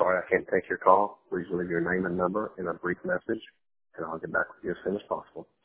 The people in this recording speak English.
sorry I can't take your call. Please leave your name and number in a brief message, and I'll get back with you as soon as possible.